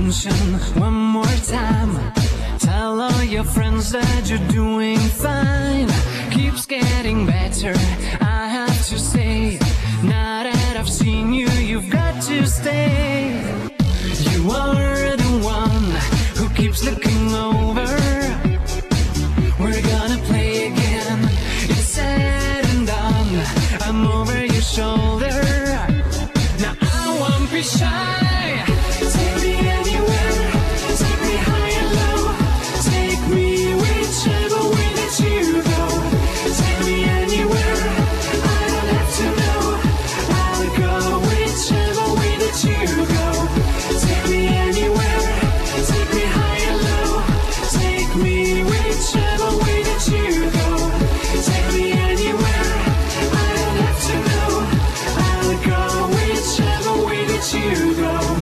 attention one more time. Tell all your friends that you're doing fine. Keeps getting better, I have to say. Now that I've seen you, you've got to stay. You are the one who keeps looking over. We're gonna play again. It's said and done, I'm over your shoulder. Now I won't be shy. Take me anywhere, take me high and low. Take me whichever way that you go. Take me anywhere, I don't have to know. I'll go whichever way that you go. Take me anywhere, take me high and low. Take me whichever way that you go. Take me anywhere, I don't have to know. I'll go whichever way that you go.